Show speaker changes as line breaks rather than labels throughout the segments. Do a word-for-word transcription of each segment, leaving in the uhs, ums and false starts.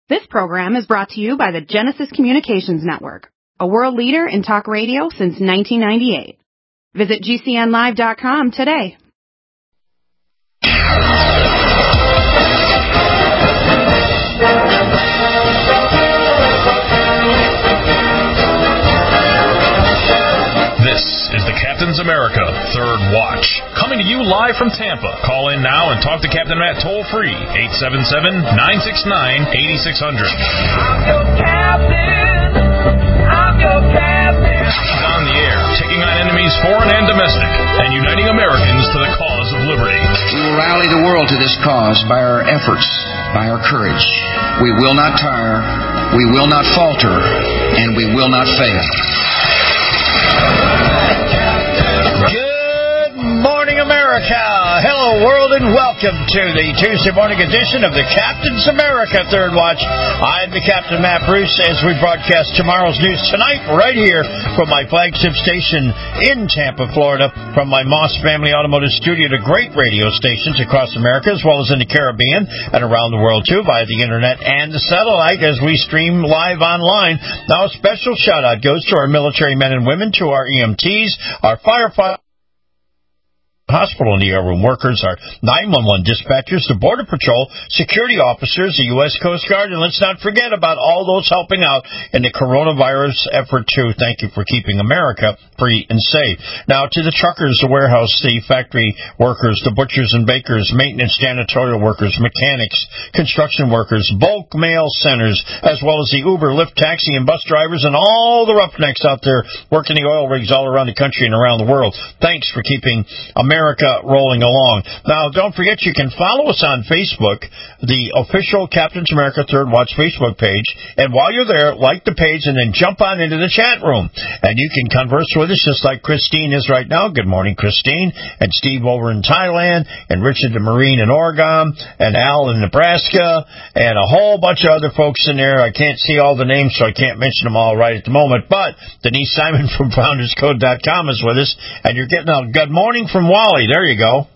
This program is brought to you by the Genesis Communications Network, a world leader in talk radio since nineteen ninety-eight. Visit G C N live dot com today.
This is the Captain's America Third Watch, coming to you live from Tampa. Call in now and talk to Captain Matt toll-free, eight seven seven, nine six nine, eight six zero zero.
I'm your captain. I'm your captain.
He's on the air, taking on enemies foreign and domestic, and uniting Americans to the cause of liberty.
We will rally the world to this cause by our efforts, by our courage. We will not tire, we will not falter, and we will not fail.
Good morning, America. Hello, world, and welcome to the Tuesday morning edition of the Captain's America Third Watch. I'm the Captain, Matt Bruce, as we broadcast tomorrow's news tonight right here from my flagship station in Tampa, Florida, from my Moss Family Automotive Studio to great radio stations across America, as well as in the Caribbean and around the world, too, via the Internet and the satellite as we stream live online. Now, a special shout-out goes to our military men and women, to our E M Ts, our firefighters, hospital and E R room workers, our nine one one dispatchers, the Border Patrol, security officers, the U S Coast Guard, and let's not forget about all those helping out in the coronavirus effort, too. Thank you for keeping America free and safe. Now, to the truckers, the warehouse, the factory workers, the butchers and bakers, maintenance, janitorial workers, mechanics, construction workers, bulk mail centers, as well as the Uber, Lyft, taxi, and bus drivers, and all the roughnecks out there working the oil rigs all around the country and around the world. Thanks for keeping America America rolling along. Now, don't forget you can follow us on Facebook, the official Captain's America Third Watch Facebook page, and while you're there, like the page and then jump on into the chat room. And you can converse with us just like Christine is right now. Good morning, Christine. And Steve over in Thailand, and Richard the Marine in Oregon, and Al in Nebraska, and a whole bunch of other folks in there. I can't see all the names, so I can't mention them all right at the moment. But Denise Simon from Founders Code dot com is with us, and you're getting a good morning from Wally. There you go.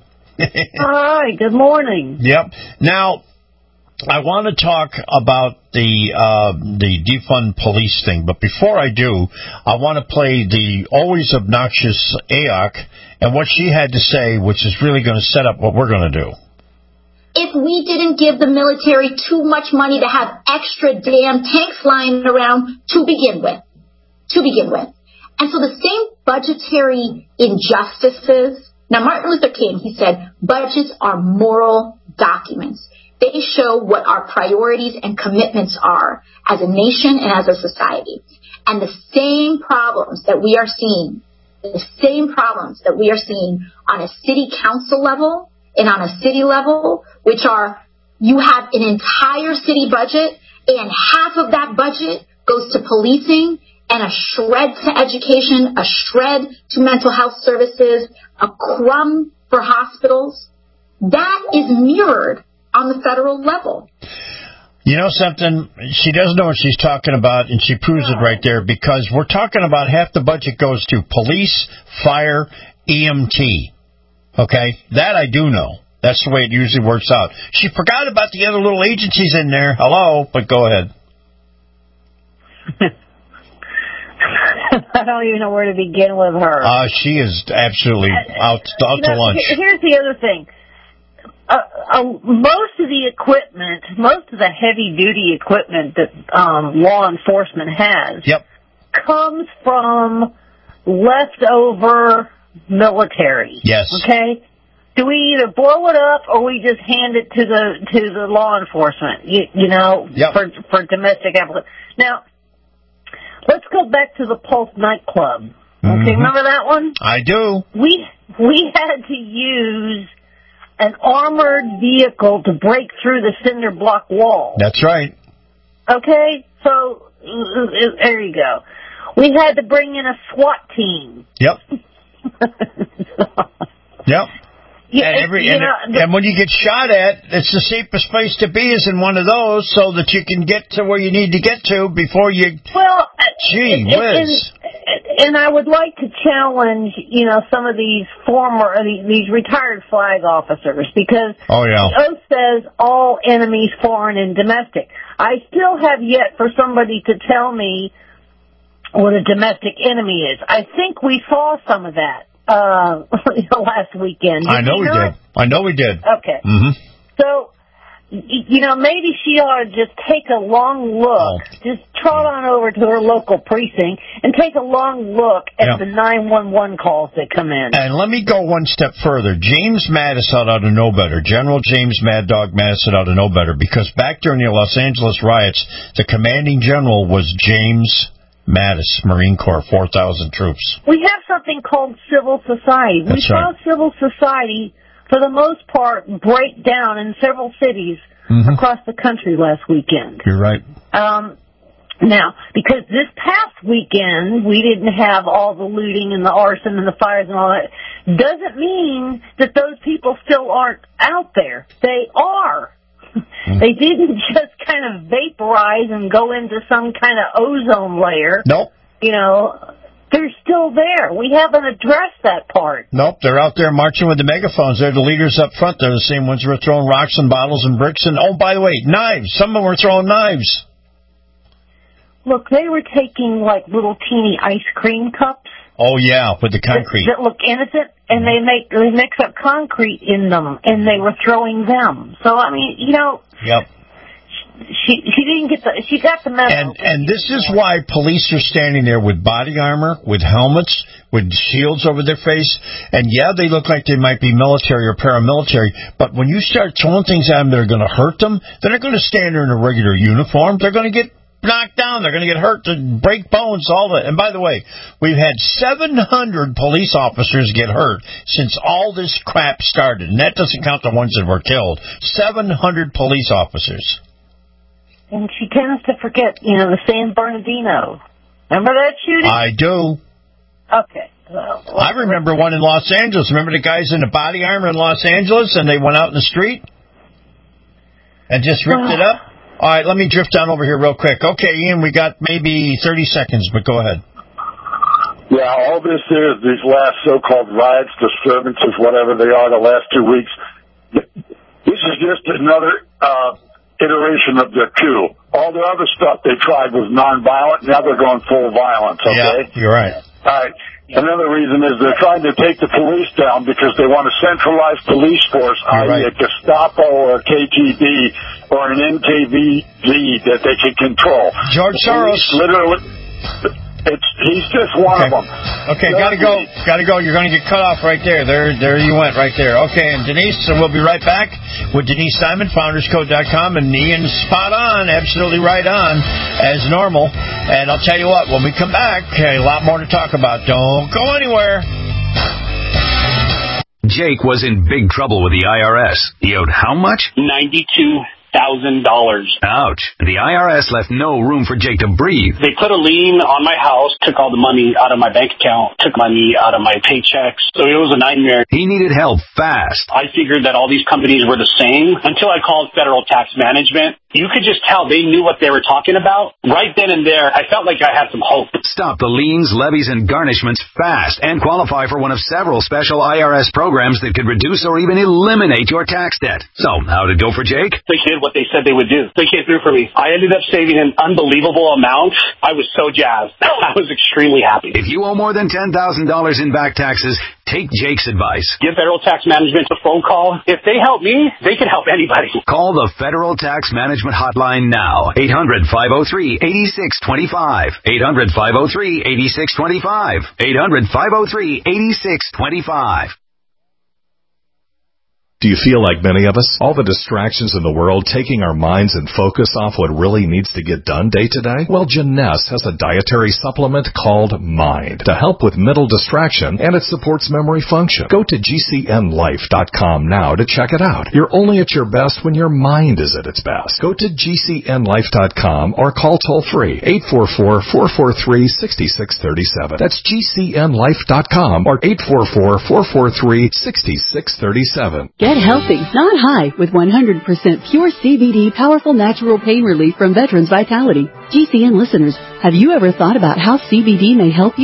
Hi, good morning.
Yep. Now, I want to talk about the uh, the defund police thing, but before I do, I want to play the always obnoxious A O C and what she had to say, which is really going to set up what we're going to do.
If we didn't give the military too much money to have extra damn tanks flying around to begin with, to begin with. And so the same budgetary injustices. Now, Martin Luther King, he said, budgets are moral documents. They show what our priorities and commitments are as a nation and as a society. And the same problems that we are seeing, the same problems that we are seeing on a city council level and on a city level, which are you have an entire city budget and half of that budget goes to policing and a shred to education, a shred to mental health services, a crumb for hospitals. That is mirrored on the federal level.
You know something? She doesn't know what she's talking about, and she proves it right there, because we're talking about half the budget goes to police, fire, E M T. Okay? That I do know. That's the way it usually works out. She forgot about the other little agencies in there. Hello, but go ahead.
I don't even know where to begin with her.
Uh, she is absolutely out, out
you know,
to lunch.
Here's the other thing. Uh, uh, most of the equipment, most of the heavy-duty equipment that um, law enforcement has
yep.
comes from leftover military.
Yes.
Okay? Do we either blow it up or we just hand it to the to the law enforcement, you, you know,
yep.
for, for domestic application? Now, let's go back to the Pulse nightclub. Okay,
mm-hmm.
Remember that one?
I do.
We we had to use an armored vehicle to break through the cinder block wall.
That's right.
Okay, so there you go. We had to bring in a SWAT team.
Yep. Yep.
Yeah,
and, every, and,
know, the,
and when you get shot at, it's the safest place to be is in one of those, so that you can get to where you need to get to before you.
Well,
gee
it,
whiz.
It, and I would like to challenge, you know, some of these former, these retired flag officers, because
oh, yeah.
the oath says all enemies, foreign and domestic. I still have yet for somebody to tell me what a domestic enemy is. I think we saw some of that uh, last weekend. Did
I know we did. It? I know we did.
Okay.
Mm-hmm.
So, you know, maybe she ought to just take a long look, oh. just trot on over to her local precinct and take a long look at yeah. the nine one one calls that come in.
And let me go one step further. James Mattis ought to know better. General James Mad Dog Mattis ought to know better, because back during the Los Angeles riots, the commanding general was James Mattis, Marine Corps, four thousand troops.
We have something called civil society.
That's
we saw
right.
civil society, for the most part, break down in several cities mm-hmm. across the country last weekend.
You're right.
Um, now, because this past weekend we didn't have all the looting and the arson and the fires and all that, doesn't mean that those people still aren't out there. They are. Mm-hmm. They didn't just kind of vaporize and go into some kind of ozone layer.
Nope.
You know, they're still there. We haven't addressed that part.
Nope, they're out there marching with the megaphones. They're the leaders up front. They're the same ones who are throwing rocks and bottles and bricks and, oh, by the way, knives. Some of them were throwing knives.
Look, they were taking, like, little teeny ice cream cups.
Oh, yeah, with the concrete.
That, that look innocent, and they make they mix up concrete in them, and they were throwing them. So, I mean, you know...
Yep.
She she didn't get the she got the memo.
And and this is why police are standing there with body armor, with helmets, with shields over their face. And yeah, they look like they might be military or paramilitary. But when you start throwing things at them that are going to hurt them, they're not going to stand there in a regular uniform. They're going to get knocked down. They're going to get hurt, to break bones, all that. And by the way, we've had seven hundred police officers get hurt since all this crap started. And that doesn't count the ones that were killed. seven hundred police officers.
And she tends to forget, you know, the San Bernardino. Remember that shooting?
I do.
Okay. Well, well,
I remember one in Los Angeles. Remember the guys in the body armor in Los Angeles, and they went out in the street and just ripped it up? All right, let me drift down over here real quick. Okay, Ian, we got maybe thirty seconds, but go ahead.
Yeah, all this is, these last so-called riots, disturbances, whatever they are, the last two weeks, this is just another... Uh, iteration of the coup. All the other stuff they tried was nonviolent. Now they're going full violence, okay?
Yeah, you're right.
All right. Another reason is they're trying to take the police down because they want a centralized police force, that is right. a Gestapo or a K G B or an N K V D that they can control.
George Soros.
Literally... It's, he's just one
okay.
of them.
Okay, gotta go. Gotta go. You're going to get cut off right there. There there you went right there. Okay, and Denise, so we'll be right back with Denise Simon, founders code dot com, and Ian spot on, absolutely right on, as normal. And I'll tell you what, when we come back, a lot more to talk about. Don't go anywhere.
Jake was in big trouble with the I R S. He owed how much?
ninety-two thousand dollars.
Ouch. The I R S left no room for Jake to breathe.
They put a lien on my house, took all the money out of my bank account, took money out of my paychecks. So it was a nightmare.
He needed help fast.
I figured that all these companies were the same until I called Federal Tax Management. You could just tell they knew what they were talking about. Right then and there, I felt like I had some hope.
Stop the liens, levies, and garnishments fast and qualify for one of several special I R S programs that could reduce or even eliminate your tax debt. So, how'd it go for Jake?
They did what they said they would do. They came through for me. I ended up saving an unbelievable amount. I was so jazzed. I was extremely happy.
If you owe more than ten thousand dollars in back taxes, take Jake's advice.
Give Federal Tax Management a phone call. If they help me, they can help anybody.
Call the Federal Tax Management hotline now. eight hundred, five oh three, eight six two five. eight hundred, five oh three, eight six two five. eight hundred, five oh three, eight six two five.
Do you feel like many of us? All the distractions in the world taking our minds and focus off what really needs to get done day to day? Well, Janess has a dietary supplement called Mind to help with mental distraction, and it supports memory function. Go to G C N life dot com now to check it out. You're only at your best when your mind is at its best. Go to G C N life dot com or call toll-free eight four four, four four three, six six three seven. That's G C N life dot com or eight four four, four four three, six six three seven.
Get healthy, not high, with one hundred percent pure C B D powerful natural pain relief from Veterans Vitality. G C N listeners, have you ever thought about how C B D may help you?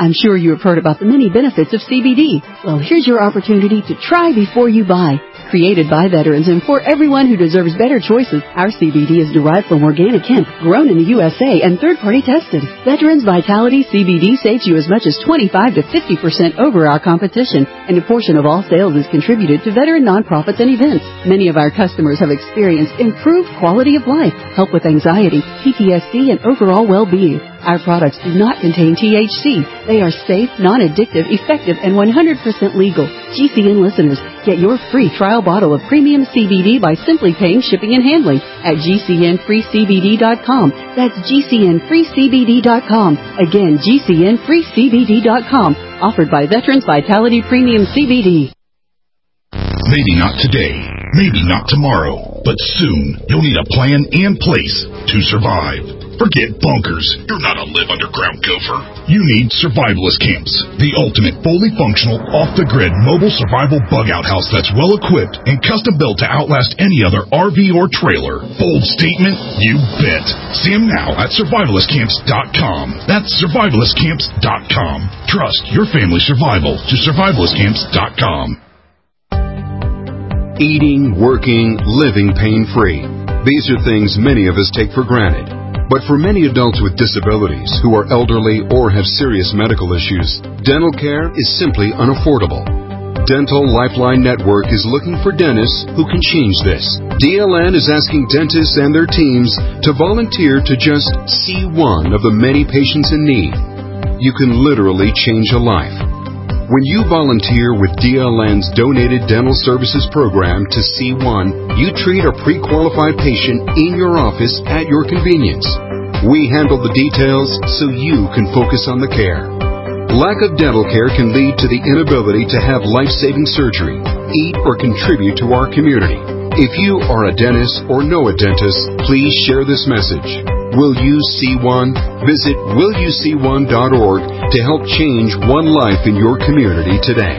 I'm sure you have heard about the many benefits of C B D. Well, here's your opportunity to try before you buy. Created by veterans and for everyone who deserves better choices, our C B D is derived from organic hemp, grown in the U S A and third-party tested. Veterans Vitality C B D saves you as much as twenty-five to fifty percent over our competition, and a portion of all sales is contributed to veteran nonprofits and events. Many of our customers have experienced improved quality of life, help with anxiety, P T S D, and overall well-being. Our products do not contain T H C. They are safe, non-addictive, effective, and one hundred percent legal. G C N listeners, get your free trial bottle of premium C B D by simply paying shipping and handling at G C N free C B D dot com. That's G C N free C B D dot com. Again, G C N free C B D dot com. Offered by Veterans Vitality Premium C B D.
Maybe not today, maybe not tomorrow, but soon you'll need a plan in place to survive. Forget bunkers. You're not a live underground gopher. You need survivalist camps, the ultimate fully functional, off-the-grid mobile survival bug-out house that's well-equipped and custom-built to outlast any other R V or trailer. Bold statement? You bet. See them now at survivalist camps dot com. That's survivalist camps dot com. Trust your family survival to survivalist camps dot com.
Eating, working, living pain-free. These are things many of us take for granted. But for many adults with disabilities who are elderly or have serious medical issues, dental care is simply unaffordable. Dental Lifeline Network is looking for dentists who can change this. D L N is asking dentists and their teams to volunteer to just see one of the many patients in need. You can literally change a life. When you volunteer with D L N's Donated Dental Services Program to C one, you treat a pre-qualified patient in your office at your convenience. We handle the details so you can focus on the care. Lack of dental care can lead to the inability to have life-saving surgery, eat, or contribute to our community. If you are a dentist or know a dentist, please share this message. Will you see one? Visit will you see one dot org to help change one life in your community today.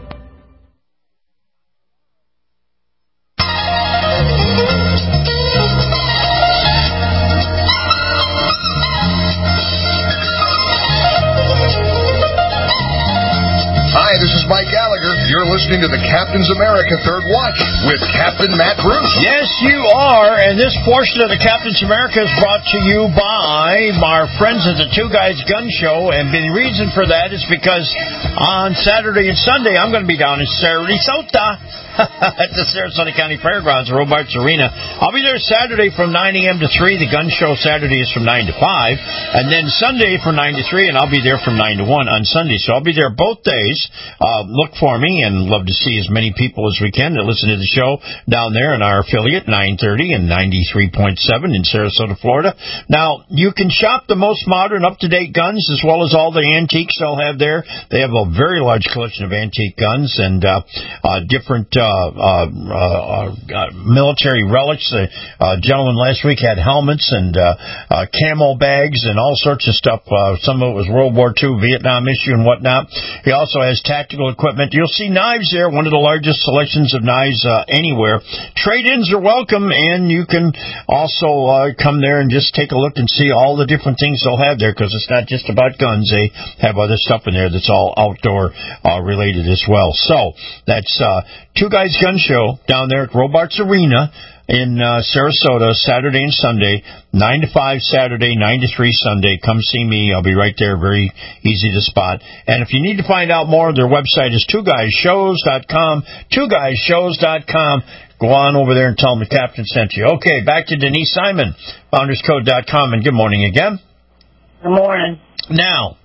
Hi, this is Mike Gallagher. You're listening to the Captain's America Third Watch with Captain Matt Bruce.
Yes, you are, and this portion of the Captain's America is brought to you by our friends at the Two Guys Gun Show, and the reason for that is because on Saturday and Sunday I'm going to be down in Sarasota at the Sarasota County Fairgrounds, Robarts Arena. I'll be there Saturday from nine a.m. to three. The gun show Saturday is from nine to five, and then Sunday from nine to three, and I'll be there from nine to one on Sunday. So I'll be there both days. Uh, look for me, and love to see as many people as we can that listen to the show down there in our affiliate, nine thirty and ninety-three point seven in Sarasota, Florida. Now, you can shop the most modern, up-to-date guns as well as all the antiques they'll have there. They have a very large collection of antique guns and uh, uh, different uh, uh, uh, uh, military relics. A uh, gentleman last week had helmets and uh, uh, camo bags and all sorts of stuff. Uh, some of it was World War Two, Vietnam issue and whatnot. He also has tactical equipment. You'll see knives there, one of the largest selections of knives uh, anywhere. Trade-ins are welcome, and you can also uh, come there and just take a look and see all the different things they'll have there, because it's not just about guns. They have other stuff in there that's all outdoor uh, related as well. So that's uh, Two Guys Gun Show down there at Robarts Arena in uh, Sarasota, Saturday and Sunday, nine to five Saturday, nine to three Sunday. Come see me. I'll be right there. Very easy to spot. And if you need to find out more, their website is two guys shows dot com, two guys shows dot com. Go on over there and tell them the captain sent you. Okay, back to Denise Simon, founders code dot com, and good morning again.
Good morning.
Now,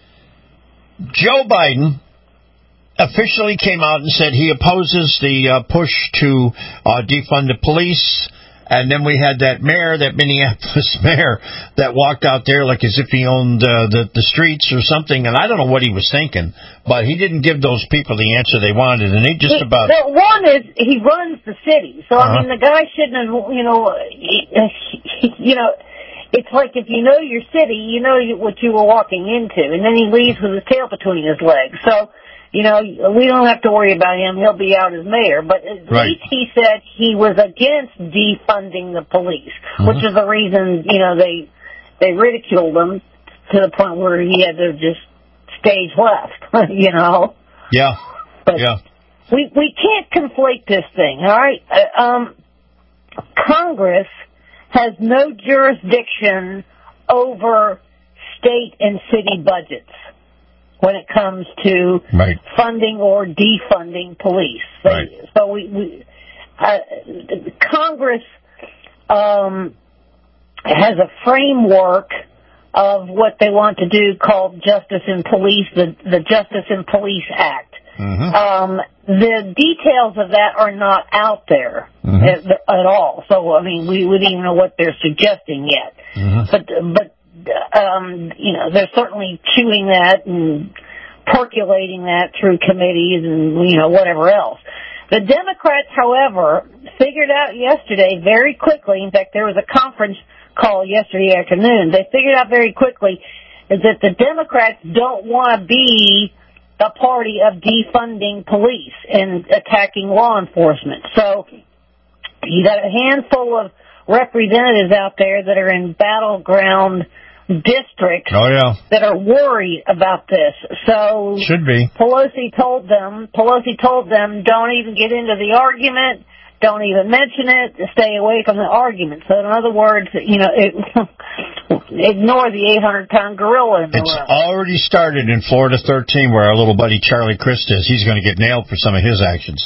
Joe Biden officially came out and said he opposes the uh, push to uh, defund the police. And then we had that mayor, that Minneapolis mayor, that walked out there like as if he owned uh, the, the streets or something. And I don't know what he was thinking, but he didn't give those people the answer they wanted. And he just about...
The one is, he runs the city. So, uh-huh. I mean, the guy shouldn't have, you know, you know, it's like if you know your city, you know what you were walking into. And then he leaves with his tail between his legs. So... You know, we don't have to worry about him. He'll be out as mayor. But at right. least he said he was against defunding the police, mm-hmm. which is the reason, you know, they they ridiculed him to the point where he had to just stage left, you know.
Yeah.
But
yeah.
We we can't conflate this thing, all right? Uh, um, Congress has no jurisdiction over state and city budgets when it comes to
right.
funding or defunding police. So,
right.
so we, we uh, Congress um, has a framework of what they want to do called Justice in Police, the, the Justice in Police Act.
Mm-hmm.
Um, the details of that are not out there
mm-hmm.
at, at all. So, I mean, we wouldn't even know what they're suggesting yet.
Mm-hmm.
But, but, um, you know, they're certainly chewing that and percolating that through committees and, you know, whatever else. The Democrats, however, figured out yesterday very quickly, in fact, there was a conference call yesterday afternoon, they figured out very quickly that the Democrats don't want to be the party of defunding police and attacking law enforcement. So you got a handful of representatives out there that are in battleground districts
oh, yeah.
that are worried about this. So
should be.
Pelosi told them, Pelosi told them, don't even get into the argument. Don't even mention it. Stay away from the argument. So in other words, you know, it, ignore the eight hundred pound gorilla in the
It's
room.
already started in Florida thirteen, where our little buddy Charlie Crist is. He's going to get nailed for some of his actions.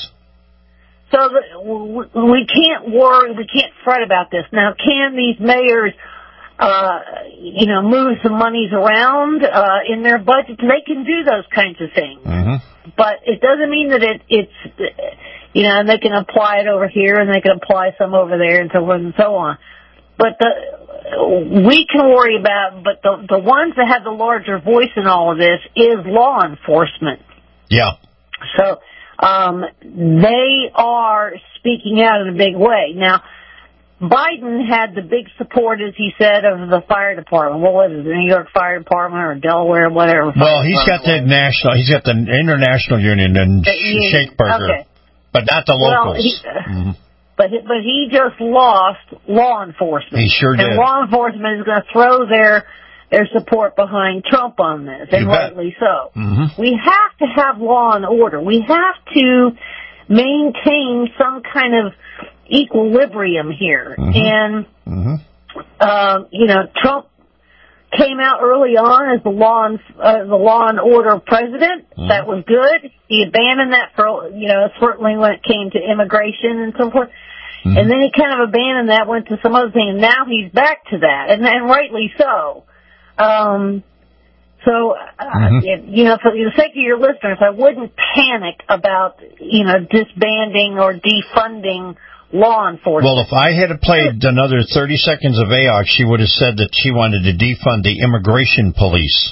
So the, we can't worry, we can't fret about this. Now, can these mayors, uh, you know, move some monies around uh, in their budgets? They can do those kinds of things.
Mm-hmm.
But it doesn't mean that it, it's, you know, and they can apply it over here and they can apply some over there and so forth and so on. But the, we can worry about, but the, the ones that have the larger voice in all of this is law enforcement.
Yeah.
So, um, they are speaking out in a big way. Now, Biden had the big support, as he said, of the fire department. What was it, the New York Fire Department or Delaware, whatever?
Well, he's got the national, he's got the international union and Shakeburger,
okay.
but not the locals.
Well, he,
mm-hmm.
But but he just lost law enforcement.
He sure did.
And law enforcement is going to throw their their support behind Trump on this, and rightly so.
Mm-hmm.
We have to have law and order. We have to maintain some kind of equilibrium here.
Mm-hmm.
And,
mm-hmm.
Uh, you know, Trump came out early on as the law and, uh, the law and order president.
Mm-hmm.
That was good. He abandoned that for, you know, certainly when it came to immigration and so forth. Mm-hmm. And then he kind of abandoned that, went to some other thing, and now he's back to that, and, and rightly so. Um, so, uh,
mm-hmm.
if, you know, for the sake of your listeners, I wouldn't panic about, you know, disbanding or defunding law enforcement.
Well, if I had played another thirty seconds of A O C, she would have said that she wanted to defund the immigration police.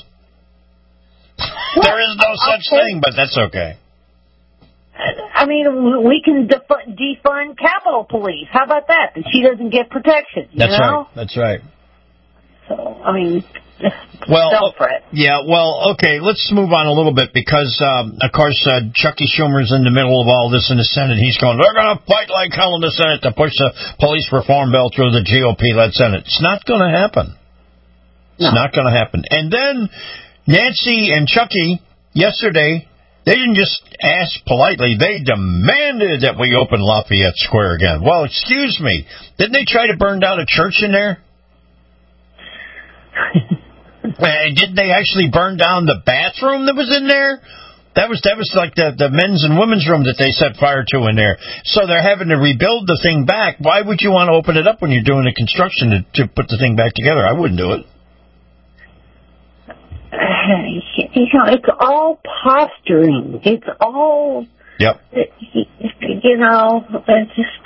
Well, there is no such okay. thing, but that's okay.
I mean, we can def- defund Capitol Police. How about that? That she doesn't get protection. You
that's
know?
right. That's right.
So, I mean,
well,
don't fret.
Yeah, well, okay, let's move on a little bit because, um, of course, uh, Chucky Schumer's in the middle of all this in the Senate. He's going, they're going to fight like hell in the Senate to push the police reform bill through the G O P-led Senate. It's not going to happen. It's no. not going to happen. And then Nancy and Chucky yesterday, they didn't just ask politely, they demanded that we open Lafayette Square again. Well, excuse me, didn't they try to burn down a church in there? And didn't they actually burn down the bathroom that was in there? That was that was like the, the men's and women's room that they set fire to in there. So they're having to rebuild the thing back. Why would you want to open it up when you're doing the construction to, to put the thing back together? I wouldn't do it.
You know, it's all posturing. It's all...
Yep.
You know, just...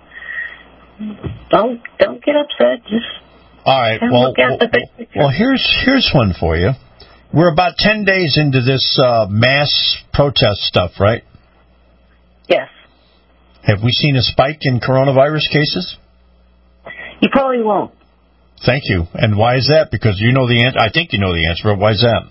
Don't, don't get upset. Just...
All right. Well, well, well, here's here's one for you. We're about ten days into this uh, mass protest stuff, right?
Yes.
Have we seen a spike in coronavirus cases?
You probably won't.
Thank you. And why is that? Because you know the answer. I think you know the answer, but why is that?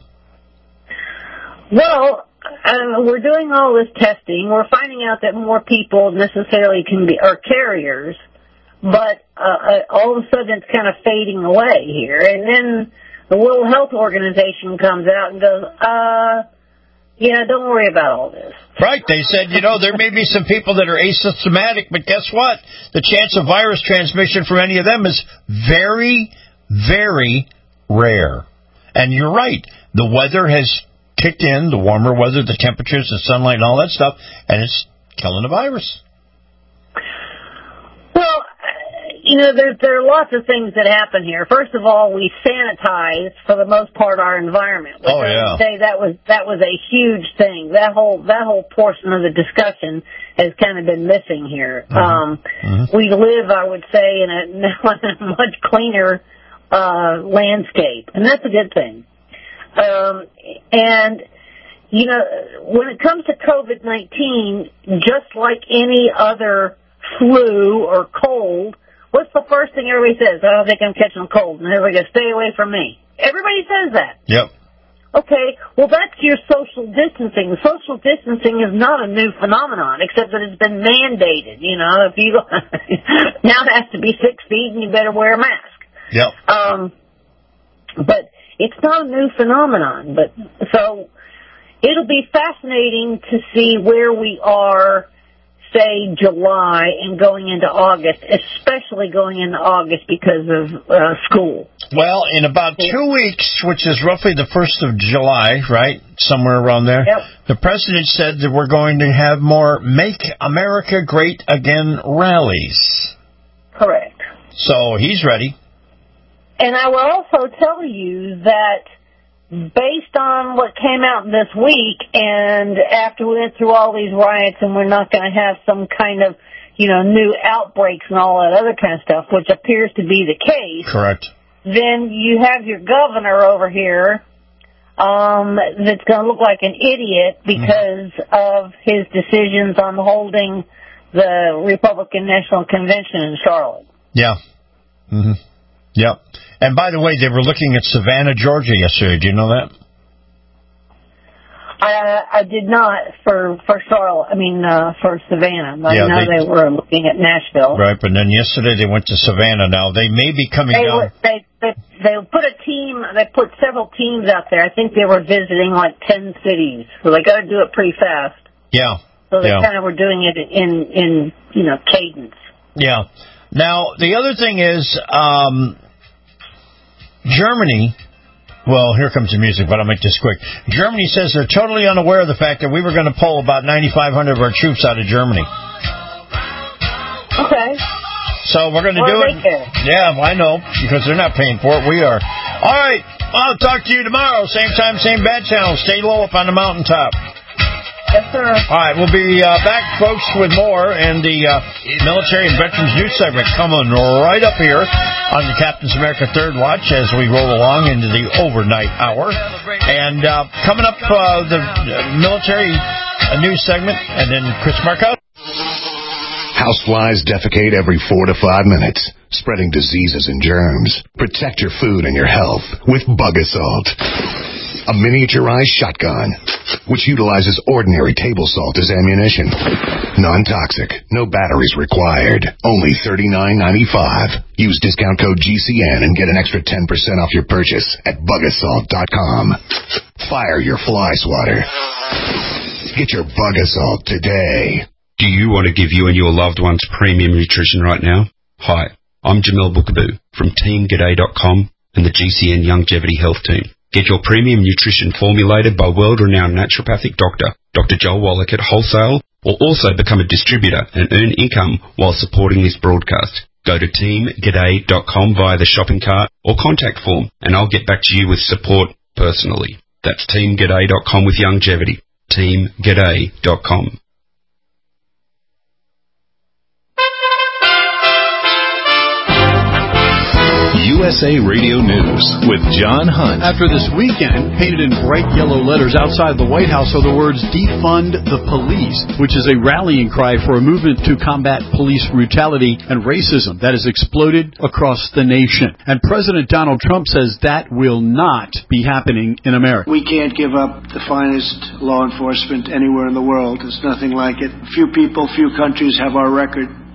Well, uh, we're doing all this testing. We're finding out that more people necessarily can be are carriers. But uh, all of a sudden it's kind of fading away here. And then the World Health Organization comes out and goes, uh, yeah, don't worry about all this.
Right. They said, you know, there may be some people that are asymptomatic, but guess what? The chance of virus transmission from any of them is very, very rare. And you're right. The weather has kicked in, the warmer weather, the temperatures, the sunlight, and all that stuff, and it's killing the virus.
Well, you know, there, there are lots of things that happen here. First of all, we sanitize, for the most part, our environment. Which
oh, yeah.
I would say that was, that was a huge thing. That whole, that whole portion of the discussion has kind of been missing here. Mm-hmm. Um, mm-hmm. We live, I would say, in a, now in a much cleaner uh, landscape, and that's a good thing. Um, and, you know, when it comes to COVID nineteen, just like any other flu or cold, what's the first thing everybody says? I don't think I'm catching a cold. And everybody goes, stay away from me. Everybody says that.
Yep.
Okay, well, that's your social distancing. Social distancing is not a new phenomenon, except that it's been mandated. You know, if you go, now it has to be six feet and you better wear a mask.
Yep.
Um, but it's not a new phenomenon. But so it'll be fascinating to see where we are, say, July and going into August, especially going into August because of uh, school.
Well, in about two weeks, which is roughly the first of July, right, somewhere around there,
yep.
The president said that we're going to have more Make America Great Again rallies.
Correct.
So he's ready.
And I will also tell you that based on what came out this week, and after we went through all these riots and we're not going to have some kind of, you know, new outbreaks and all that other kind of stuff, which appears to be the case.
Correct.
Then you have your governor over here um, that's going to look like an idiot because mm-hmm. of his decisions on holding the Republican National Convention in Charlotte.
Yeah. Mm-hmm. Yep. And by the way, they were looking at Savannah, Georgia yesterday. Do you know that?
I, I did not for for Charlotte. I mean, uh, for Savannah. I
yeah,
know
they,
they were looking at Nashville.
Right, but then yesterday they went to Savannah. Now they may be coming
they,
down.
They, they they put a team. They put several teams out there. I think they were visiting like ten cities, so they got to do it pretty fast.
Yeah.
So they
yeah.
kind of were doing it in in you know cadence.
Yeah. Now the other thing is um, Germany. Well, here comes the music, but I'll make this quick. Germany says they're totally unaware of the fact that we were going to pull about ninety-five hundred of our troops out of Germany.
Okay.
So we're going to do it. Yeah, I know, because they're not paying for it. We are. All right. I'll talk to you tomorrow. Same time, same bad channel. Stay low up on the mountaintop.
Yes, sir.
All right, we'll be uh, back, folks, with more and the uh, military and veterans news segment coming right up here on the Captain's America Third Watch as we roll along into the overnight hour. And uh, coming up, uh, the military uh, news segment, and then Chris Marcotte.
Houseflies defecate every four to five minutes, spreading diseases and germs. Protect your food and your health with Bug Assault. A miniaturized shotgun, which utilizes ordinary table salt as ammunition. Non-toxic, no batteries required. Only thirty-nine ninety-five. Use discount code G C N and get an extra ten percent off your purchase at bug assault dot com. Fire your fly swatter. Get your Bug Assault today.
Do you want to give you and your loved ones premium nutrition right now? Hi, I'm Jamel Bookaboo from team g'day dot com and the G C N Longevity Health Team. Get your premium nutrition formulated by world-renowned naturopathic doctor, Doctor Joel Wallach at wholesale, or also become a distributor and earn income while supporting this broadcast. Go to team g'day dot com via the shopping cart or contact form, and I'll get back to you with support personally. That's team g'day dot com with longevity. team g'day dot com.
U S A Radio News with John Hunt.
After this weekend, painted in bright yellow letters outside the White House are the words "Defund the Police," which is a rallying cry for a movement to combat police brutality and racism that has exploded across the nation. And President Donald Trump says that will not be happening in America.
We can't give up the finest law enforcement anywhere in the world. There's nothing like it. Few people, few countries have our record.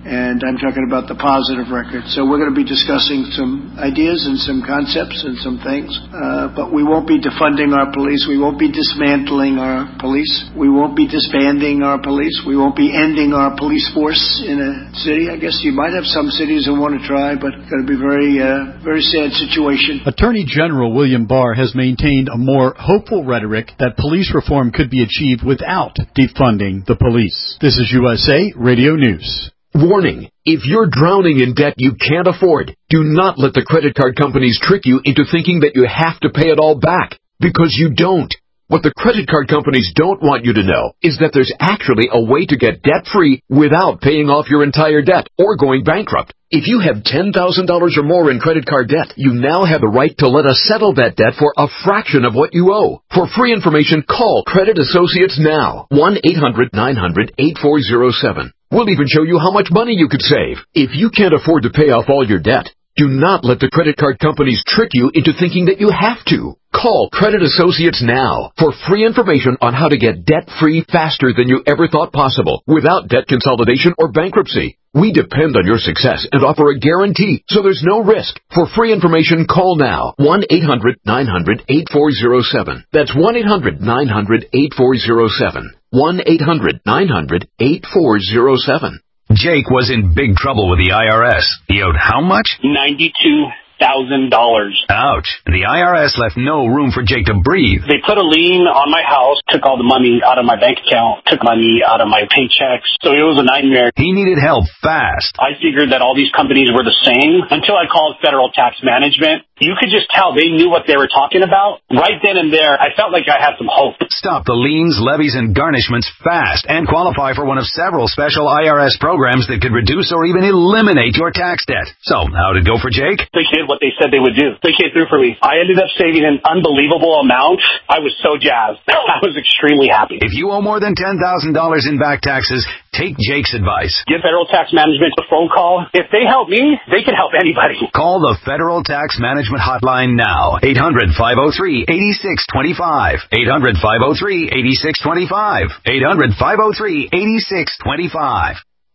and I'm talking about the positive record. So we're going to be discussing some ideas and some concepts and some things, uh, but we won't be defunding our police. We won't be dismantling our police. We won't be disbanding our police. We won't be ending our police force in a city. I guess you might have some cities that want to try, but it's going to be very, uh, very sad situation.
Attorney General William Barr has maintained a more hopeful rhetoric that police reform could be achieved without defunding the police. This is U S A Radio News.
Warning. If you're drowning in debt you can't afford, do not let the credit card companies trick you into thinking that you have to pay it all back, because you don't. What the credit card companies don't want you to know is that there's actually a way to get debt-free without paying off your entire debt or going bankrupt. If you have ten thousand dollars or more in credit card debt, you now have the right to let us settle that debt for a fraction of what you owe. For free information, call Credit Associates now. one eight hundred nine hundred eight four zero seven. We'll even show you how much money you could save. If you can't afford to pay off all your debt, do not let the credit card companies trick you into thinking that you have to. Call Credit Associates now for free information on how to get debt-free faster than you ever thought possible without debt consolidation or bankruptcy. We depend on your success and offer a guarantee, so there's no risk. For free information, call now. one eight hundred nine hundred eight four zero seven. That's one eight hundred nine hundred eight four zero seven. one eight hundred nine hundred eight four zero seven.
Jake was in big trouble with the I R S. He owed how much?
ninety-two thousand dollars.
Ouch. The I R S left no room for Jake to breathe.
They put a lien on my house, took all the money out of my bank account, took money out of my paychecks. So it was a nightmare.
He needed help fast.
I figured that all these companies were the same until I called Federal Tax Management. You could just tell they knew what they were talking about. Right then and there, I felt like I had some hope.
Stop the liens, levies, and garnishments fast and qualify for one of several special I R S programs that could reduce or even eliminate your tax debt. So, how'd it go for Jake?
They did what they said they would do. They came through for me. I ended up saving an unbelievable amount. I was so jazzed. I was extremely happy.
If you owe more than ten thousand dollars in back taxes, take Jake's advice.
Give Federal Tax Management a phone call. If they help me, they can help anybody.
Call the Federal Tax Management Hotline now. eight hundred five oh three eight six two five. eight hundred five oh three eight six two five. eight hundred five oh three eight six two five.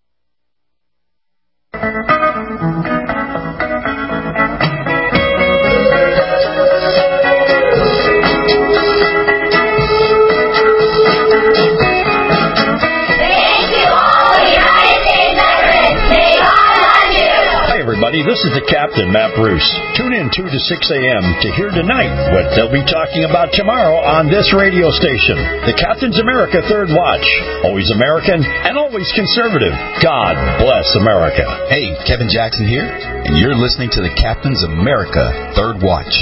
Everybody, this is the Captain, Matt Bruce. Tune in two to six a.m. to hear tonight what they'll be talking about tomorrow on this radio station. The Captain's America Third Watch. Always American and always conservative. God bless America.
Hey, Kevin Jackson here, and you're listening to the Captain's America Third Watch.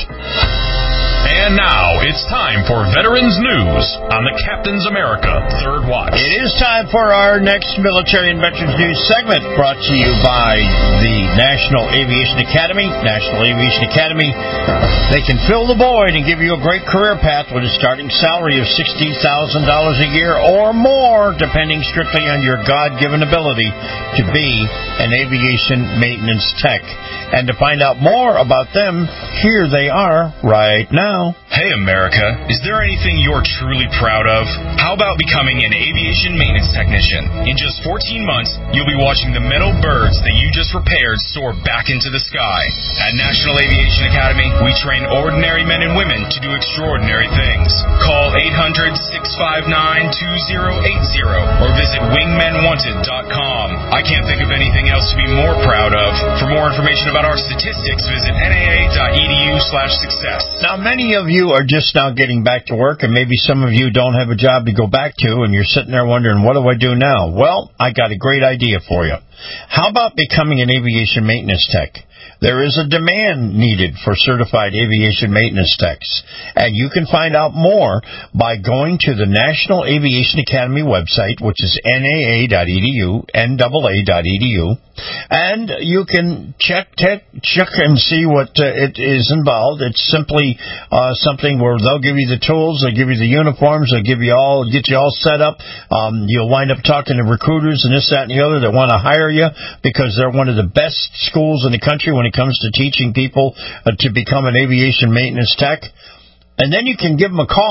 And now it's time for Veterans News on the Captain's America Third Watch.
It is time for our next Military and Veterans News segment, brought to you by the National Aviation Academy. National Aviation Academy, they can fill the void and give you a great career path with a starting salary of sixty thousand dollars a year or more, depending strictly on your God-given ability to be an aviation maintenance tech. And to find out more about them, here they are right now.
Hey, America, is there anything you're truly proud of? How about becoming an aviation maintenance technician? In just fourteen months, you'll be watching the metal birds that you just repaired soar back into the sky. At National Aviation Academy, we train ordinary men and women to do extraordinary things. Call eight hundred six five nine two zero eight zero or visit wingmen wanted dot com. I can't think of anything else to be more proud of. For more information about our statistics, visit N A A dot E D U slash success.
Now, many of you are just now getting back to work, and maybe some of you don't have a job to go back to, and you're sitting there wondering, what do I do now? Well, I got a great idea for you. How about becoming an aviation maintenance tech? There is a demand needed for certified aviation maintenance techs, and you can find out more by going to the National Aviation Academy website, which is N A A dot E D U, N A A dot E D U, and you can check check, check and see what uh, it is involved. It's simply uh, something where they'll give you the tools, they'll give you the uniforms, they'll give you all, get you all set up. Um, you'll wind up talking to recruiters and this, that, and the other that want to hire you because they're one of the best schools in the country when it comes to teaching people uh, to become an aviation maintenance tech. And then you can give them a call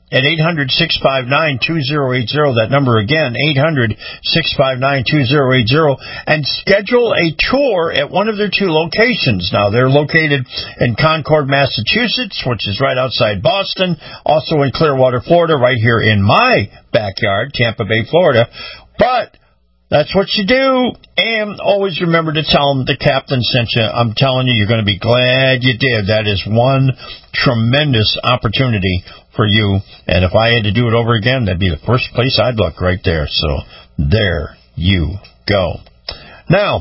at eight hundred, six five nine, two zero eight zero. That number again, eight hundred, six five nine, two zero eight zero. And schedule a tour at one of their two locations. Now, they're located in Concord, Massachusetts, which is right outside Boston. Also in Clearwater, Florida, right here in my backyard, Tampa Bay, Florida. But that's what you do. And always remember to tell them the captain sent you. I'm telling you, you're going to be glad you did. That is one tremendous opportunity for you. And if I had to do it over again, that'd be the first place I'd look, right there. So there you go. Now,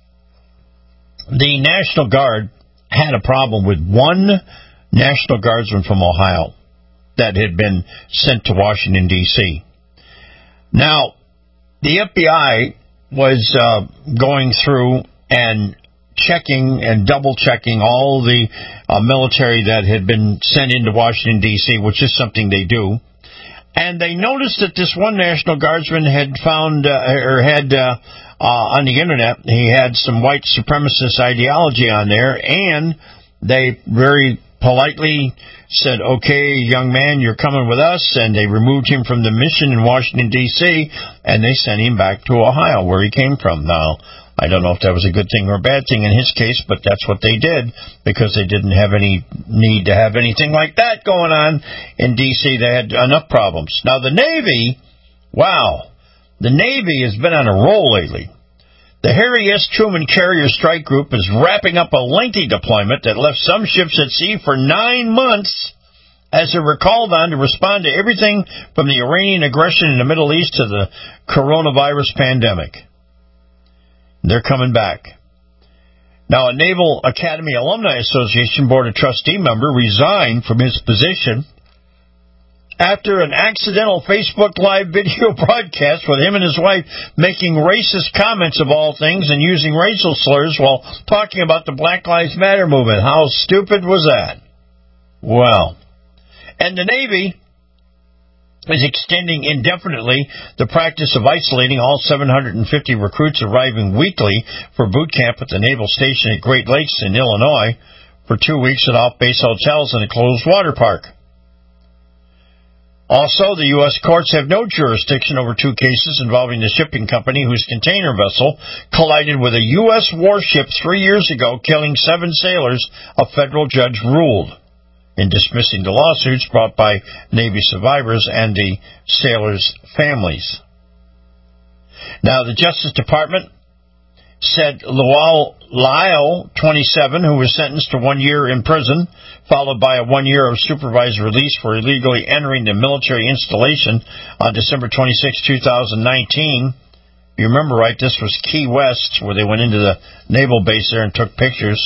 the National Guard had a problem with one National Guardsman from Ohio that had been sent to Washington, D C Now, the F B I was uh, going through and checking and double-checking all the uh, military that had been sent into Washington, D C, which is something they do. And they noticed that this one National Guardsman had found, uh, or had, uh, uh, on the Internet, he had some white supremacist ideology on there, and they very politely said, okay, young man, you're coming with us, and they removed him from the mission in Washington, D C, and they sent him back to Ohio, where he came from. Now, I don't know if that was a good thing or a bad thing in his case, but that's what they did, because they didn't have any need to have anything like that going on in D C They had enough problems. Now, the Navy, wow, the Navy has been on a roll lately. The Harry S. Truman Carrier Strike Group is wrapping up a lengthy deployment that left some ships at sea for nine months as they were called on to respond to everything from the Iranian aggression in the Middle East to the coronavirus pandemic. They're coming back. Now, a Naval Academy Alumni Association Board of Trustee member resigned from his position after an accidental Facebook Live video broadcast with him and his wife making racist comments of all things and using racial slurs while talking about the Black Lives Matter movement. How stupid was that? Well, and the Navy is extending indefinitely the practice of isolating all seven hundred fifty recruits arriving weekly for boot camp at the Naval Station at Great Lakes in Illinois for two weeks at off-base hotels in a closed water park. Also, the U S courts have no jurisdiction over two cases involving the shipping company whose container vessel collided with a U S warship three years ago, killing seven sailors, a federal judge ruled, in dismissing the lawsuits brought by Navy survivors and the sailors' families. Now, the Justice Department said Lowell Lyle, twenty-seven, who was sentenced to one year in prison, followed by a one year of supervised release for illegally entering the military installation on December twenty-sixth, twenty nineteen. You remember, right, this was Key West, where they went into the naval base there and took pictures.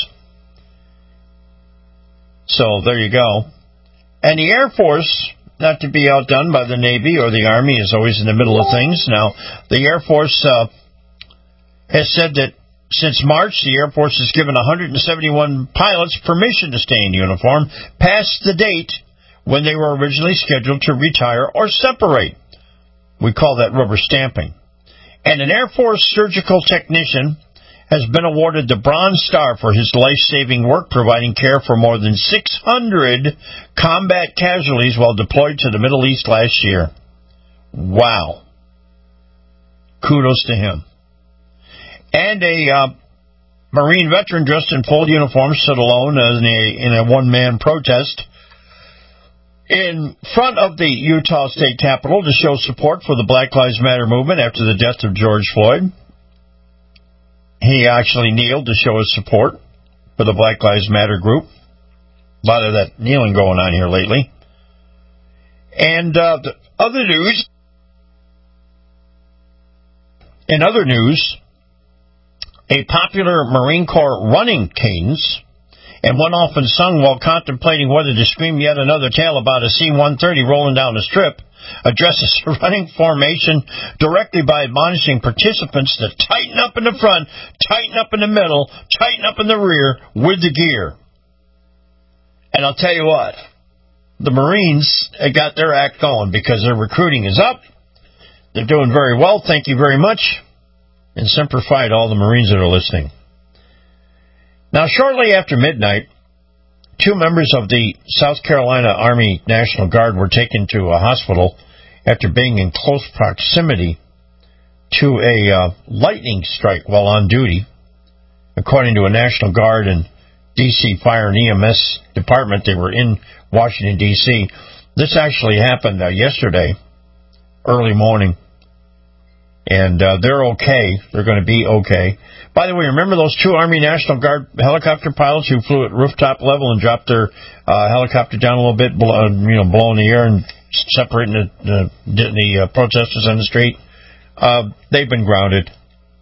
So, there you go. And the Air Force, not to be outdone by the Navy or the Army, is always in the middle of things. Now, the Air Force uh, has said that since March, the Air Force has given one hundred seventy-one pilots permission to stay in uniform past the date when they were originally scheduled to retire or separate. We call that rubber stamping. And an Air Force surgical technician has been awarded the Bronze Star for his life-saving work, providing care for more than six hundred combat casualties while deployed to the Middle East last year. Wow. Kudos to him. And a uh, Marine veteran dressed in full uniform stood alone in a, in a one-man protest in front of the Utah State Capitol to show support for the Black Lives Matter movement after the death of George Floyd. He actually kneeled to show his support for the Black Lives Matter group. A lot of that kneeling going on here lately. And uh, the other news, in other news, a popular Marine Corps running cadence, and one often sung while contemplating whether to scream yet another tale about a C one thirty rolling down the strip, addresses the running formation directly by admonishing participants to tighten up in the front, tighten up in the middle, tighten up in the rear with the gear. And I'll tell you what, the Marines have got their act going because their recruiting is up. They're doing very well, thank you very much. And Semper Fi to all the Marines that are listening. Now, shortly after midnight, two members of the South Carolina Army National Guard were taken to a hospital after being in close proximity to a uh, lightning strike while on duty, according to a National Guard and D C Fire and E M S department. They were in Washington, D C This actually happened uh, yesterday, early morning, and uh, they're okay. They're going to be okay. By the way, remember those two Army National Guard helicopter pilots who flew at rooftop level and dropped their uh, helicopter down a little bit, blow, you know, blowing the air and separating the, the, the uh, protesters on the street? Uh, they've been grounded.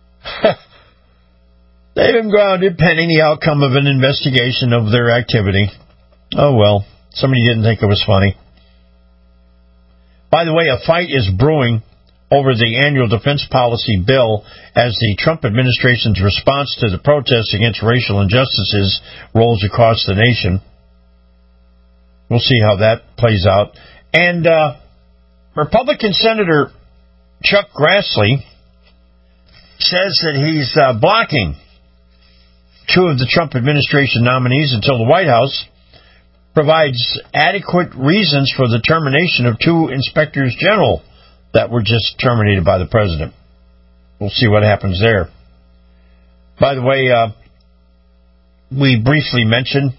They've been grounded pending the outcome of an investigation of their activity. Oh, well, somebody didn't think it was funny. By the way, a fight is brewing over the annual defense policy bill as the Trump administration's response to the protests against racial injustices rolls across the nation. We'll see how that plays out. And uh, Republican Senator Chuck Grassley says that he's uh, blocking two of the Trump administration nominees until the White House provides adequate reasons for the termination of two inspectors general that were just terminated by the president. We'll see what happens there. By the way, uh, we briefly mentioned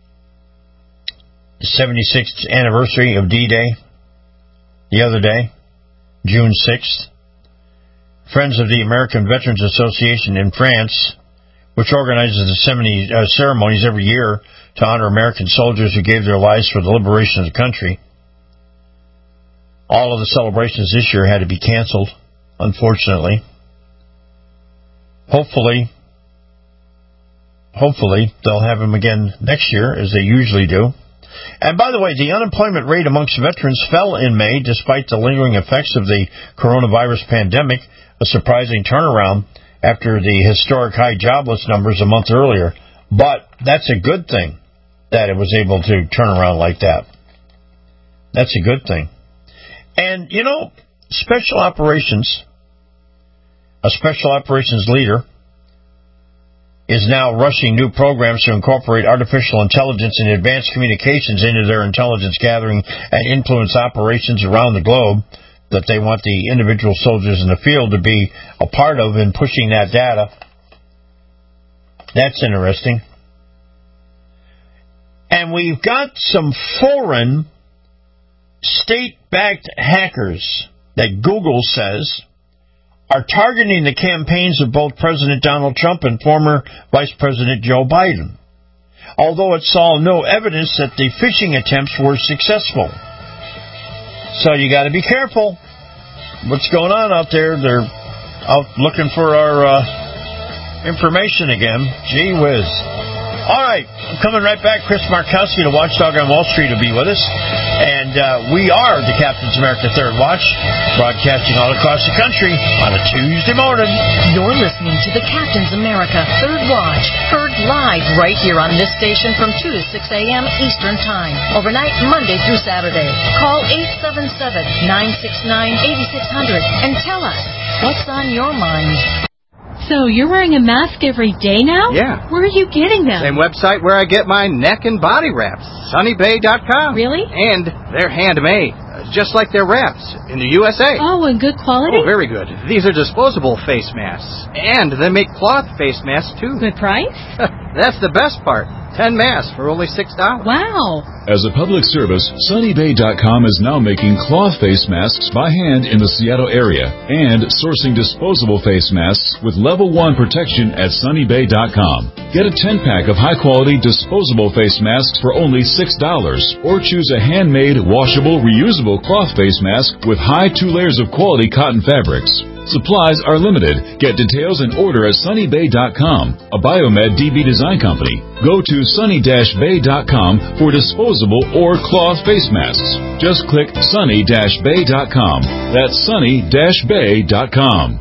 the seventy-sixth anniversary of D-Day the other day, June sixth. Friends of the American Veterans Association in France, which organizes the ceremonies every year to honor American soldiers who gave their lives for the liberation of the country. All of the celebrations this year had to be canceled, unfortunately. Hopefully, hopefully they'll have them again next year, as they usually do. And by the way, the unemployment rate amongst veterans fell in May despite the lingering effects of the coronavirus pandemic, a surprising turnaround after the historic high jobless numbers a month earlier. But that's a good thing that it was able to turn around like that. That's a good thing. And, you know, special operations, a special operations leader is now rushing new programs to incorporate artificial intelligence and advanced communications into their intelligence gathering and influence operations around the globe that they want the individual soldiers in the field to be a part of in pushing that data. That's interesting. And we've got some foreign state-backed hackers that Google says are targeting the campaigns of both President Donald Trump and former Vice President Joe Biden, although it saw no evidence that the phishing attempts were successful. So you got to be careful. What's going on out there? They're out looking for our uh, information again. Gee whiz. All right, I'm coming right back. Chris Markowski, the Watchdog on Wall Street, will be with us. And uh, we are the Captain's America Third Watch, broadcasting all across the country on a Tuesday morning.
You're listening to the Captain's America Third Watch, heard live right here on this station from two to six a.m. Eastern Time, overnight Monday through Saturday. Call eight seven seven, nine six nine, eight six zero zero and tell us what's on your mind.
So you're wearing a mask every day now?
Yeah.
Where are you getting them?
Same website where I get my neck and body wraps, sunny bay dot com.
Really?
And they're handmade, uh, just like their wraps in the U S A.
Oh, and good quality?
Oh, very good. These are disposable face masks. And they make cloth face masks, too.
Good price?
That's the best part. Ten masks for only six dollars.
Wow.
As a public service, sunny bay dot com is now making cloth face masks by hand in the Seattle area and sourcing disposable face masks with level one protection at sunny bay dot com. Get a ten-pack of high-quality disposable face masks for only six dollars or choose a handmade, washable, reusable cloth face mask with high two layers of quality cotton fabrics. Supplies are limited. Get details and order at sunny bay dot com, a Biomed D B design company. Go to sunny bay dot com for disposable or cloth face masks. Just click sunny bay dot com. That's sunny bay dot com.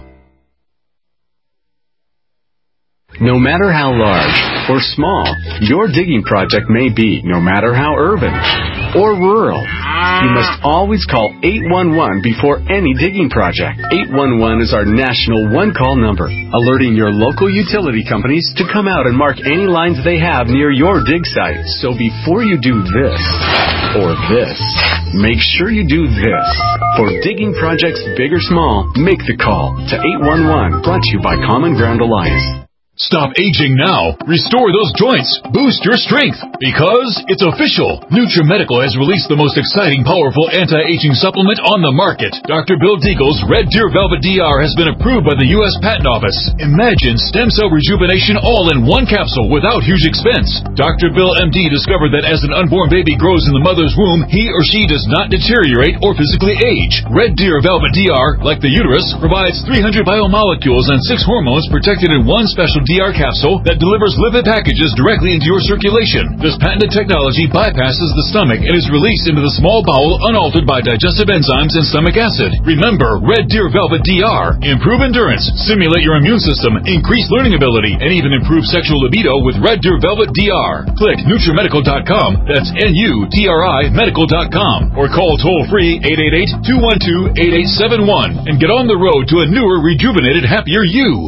No matter how large or small your digging project may be, no matter how urban or rural You must always call eight one one before any digging project. eight one one is our national one-call number, alerting your local utility companies to come out and mark any lines they have near your dig site. So before you do this or this, make sure you do this. For digging projects big or small, make the call to eight one one, brought to you by Common Ground Alliance.
Stop aging now. Restore those joints. Boost your strength. Because it's official. NutriMedical has released the most exciting, powerful anti-aging supplement on the market. Doctor Bill Deagle's Red Deer Velvet D R has been approved by the U S Patent Office. Imagine stem cell rejuvenation all in one capsule without huge expense. Doctor Bill M D discovered that as an unborn baby grows in the mother's womb, he or she does not deteriorate or physically age. Red Deer Velvet D R, like the uterus, provides three hundred biomolecules and six hormones protected in one special D R capsule that delivers lipid packages directly into your circulation. This patented technology bypasses the stomach and is released into the small bowel unaltered by digestive enzymes and stomach acid. Remember, Red Deer Velvet D R. Improve endurance, stimulate your immune system, increase learning ability, and even improve sexual libido with Red Deer Velvet D R. Click NutriMedical dot com, that's N U T R I medical dot com, or call toll-free eight eight eight, two one two, eight eight seven one and get on the road to a newer, rejuvenated, happier you.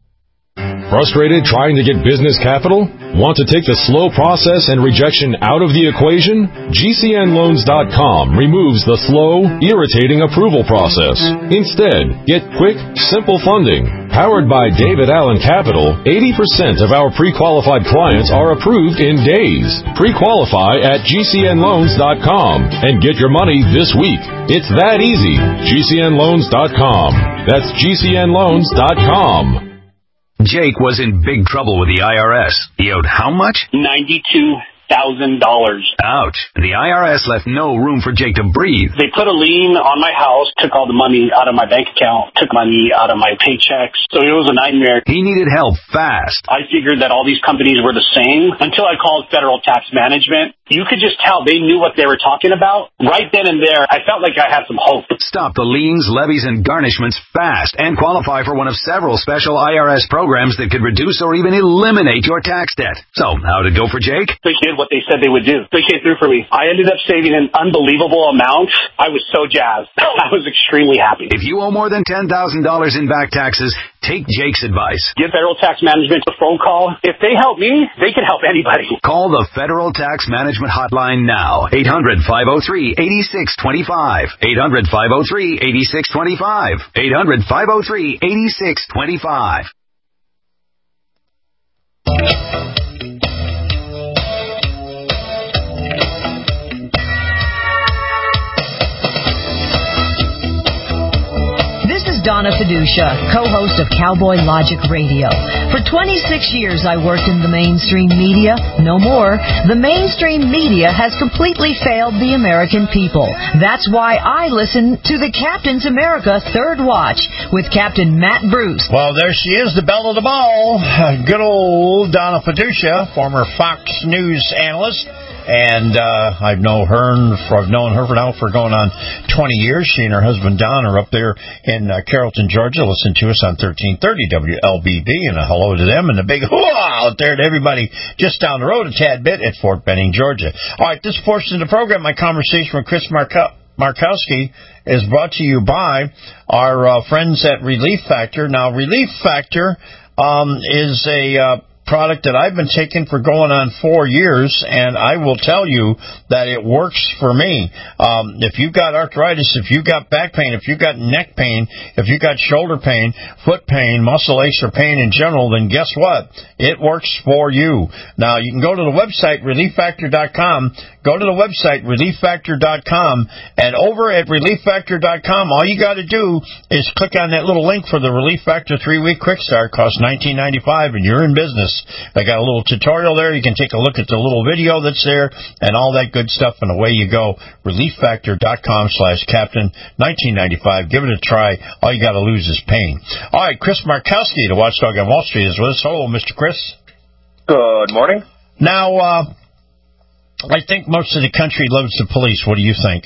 Frustrated trying to get business capital? Want to take the slow process and rejection out of the equation? G C N loans dot com removes the slow, irritating approval process. Instead, get quick, simple funding. Powered by David Allen Capital, eighty percent of our pre-qualified clients are approved in days. Pre-qualify at G C N loans dot com and get your money this week. It's that easy. G C N loans dot com. That's G C N loans dot com.
Jake was in big trouble with the I R S. He owed how much?
ninety-two thousand dollars.
Ouch. The I R S left no room for Jake to breathe.
They put a lien on my house, took all the money out of my bank account, took money out of my paychecks. So it was a nightmare.
He needed help fast.
I figured that all these companies were the same until I called Federal Tax Management. You could just tell they knew what they were talking about. Right then and there, I felt like I had some hope.
Stop the liens, levies, and garnishments fast and qualify for one of several special I R S programs that could reduce or even eliminate your tax debt. So, how'd it go for Jake?
They did what they said they would do. They came through for me. I ended up saving an unbelievable amount. I was so jazzed. I was extremely happy.
If you owe more than ten thousand dollars in back taxes, take Jake's advice.
Give Federal Tax Management a phone call. If they help me, they can help anybody.
Call the Federal Tax Management Hotline now. eight hundred, five oh three, eight six two five. eight hundred, five oh three, eight six two five. eight hundred, five oh three, eight six two five.
Donna Fiducia, co-host of Cowboy Logic Radio. For twenty-six years, I worked in the mainstream media. No more. The mainstream media has completely failed the American people. That's why I listen to the Captain's America Third Watch with Captain Matt Bruce.
Well, there she is, the belle of the ball. Good old Donna Fiducia, former Fox News analyst. And uh, I've known her for I've known her for now for going on twenty years. She and her husband Don are up there in uh, Carrollton, Georgia. Listen to us on thirteen thirty W L B B, and a hello to them and a big hoo-ah out there to everybody just down the road a tad bit at Fort Benning, Georgia. All right, this portion of the program, my conversation with Chris Marko- Markowski, is brought to you by our uh, friends at Relief Factor. Now, Relief Factor um, is a uh, product that I've been taking for going on four years, and I will tell you that it works for me. Um, if you've got arthritis, if you've got back pain, if you've got neck pain, if you've got shoulder pain, foot pain, muscle aches, or pain in general, then guess what? It works for you. Now, you can go to the website, relief factor dot com. Go to the website, relief factor dot com, and over at relief factor dot com, all you got to do is click on that little link for the Relief Factor three-week quick start. Costs nineteen ninety-five, and you're in business. I got a little tutorial there. You can take a look at the little video that's there and all that good stuff, and away you go. relief factor dot com slash captain, nineteen ninety-five. Give it a try. All you got to lose is pain. All right, Chris Markowski, the Watchdog on Wall Street, is with us. Hello, Mister Chris.
Good morning.
Now, uh, I think most of the country loves the police. What do you think?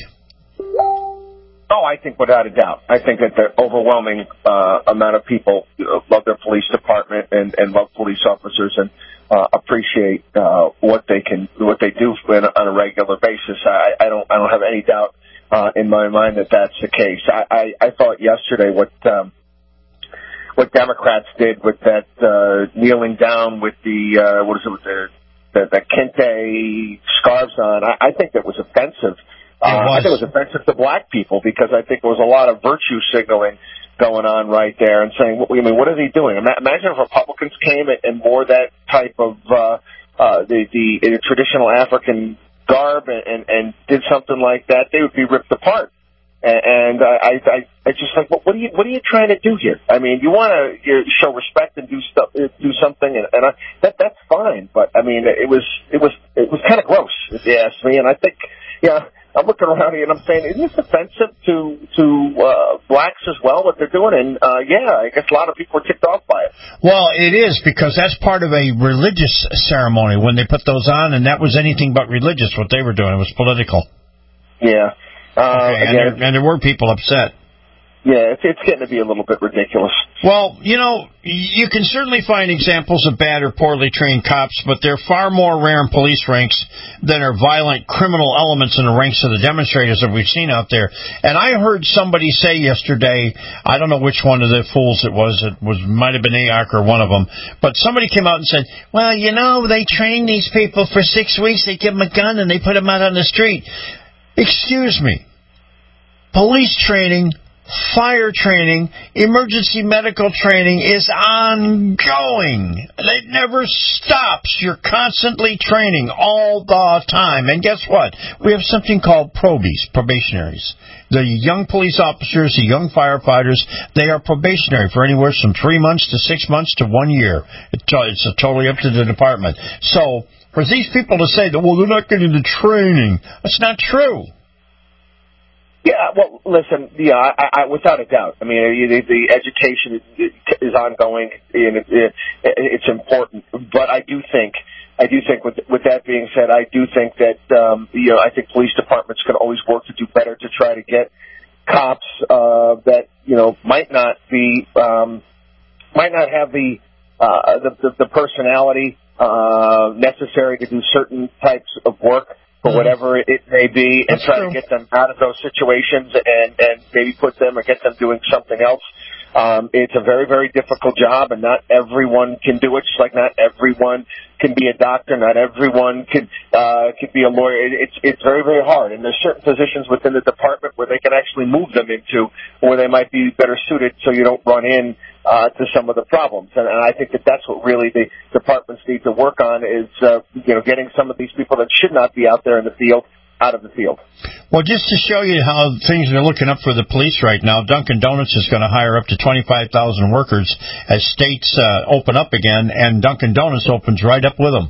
Oh, I think without a doubt. I think that the overwhelming uh, amount of people uh, love their police department and, and love police officers. And uh, appreciate uh, what they can, what they do on a regular basis. I, I don't, I don't have any doubt uh, in my mind that that's the case. I, I, I thought yesterday what um, what Democrats did with that uh, kneeling down with the uh, what is it with the the, the kente scarves on, I, I think that was offensive. Uh, I think it was offensive to black people because I think there was a lot of virtue signaling going on right there and saying, I mean, what is he doing? Imagine if Republicans came and wore that type of uh, uh, the, the the traditional African garb and, and, and did something like that, they would be ripped apart. And I, I, I just like, what, what are you, what are you trying to do here? I mean, you want to show respect and do stuff, do something, and, and I, that that's fine. But I mean, it was, it was, it was kind of gross, if you ask me. And I think, yeah, I'm looking around here and I'm saying, isn't this offensive to to uh, blacks as well? What they're doing? And uh, yeah, I guess a lot of people were ticked off by it.
Well, it is because that's part of a religious ceremony when they put those on, and that was anything but religious. What they were doing, it was political.
Yeah. Uh,
okay, and,
again,
there, and there were people upset.
Yeah, it's, it's getting to be a little bit ridiculous.
Well, you know, you can certainly find examples of bad or poorly trained cops, but they're far more rare in police ranks than are violent criminal elements in the ranks of the demonstrators that we've seen out there. And I heard somebody say yesterday, I don't know which one of the fools it was, it was might have been A O C or one of them, but somebody came out and said, well, you know, they train these people for six weeks, they give them a gun, and they put them out on the street. Excuse me. Police training, fire training, emergency medical training is ongoing. It never stops. You're constantly training all the time. And guess what? We have something called probies, probationaries. The young police officers, the young firefighters, they are probationary for anywhere from three months to six months to one year. It's totally up to the department. So for these people to say that, well, they're not getting the training, that's not true.
Yeah, well, listen, yeah, I, I, without a doubt. I mean, the, the education is, is ongoing, and it, it, it's important. But I do think, I do think, with with that being said, I do think that um, you know, I think police departments can always work to do better to try to get cops uh, that you know might not be, um, might not have the uh, the, the, the personality uh, necessary to do certain types of work, for whatever it may be, and
That's
try
true.
to get them out of those situations and, and maybe put them or get them doing something else. Um, it's a very, very difficult job, and not everyone can do it, just like not everyone can be a doctor, not everyone could uh, could be a lawyer. It, it's it's very, very hard, and there's certain positions within the department where they can actually move them into, where they might be better suited, so you don't run in uh, to some of the problems. And, and I think that that's what really the departments need to work on is uh, you know getting some of these people that should not be out there in the field out of the field.
Well, just to show you how things are looking up for the police right now, Dunkin' Donuts is going to hire up to twenty-five thousand workers as states uh, open up again, and Dunkin' Donuts opens right up with them.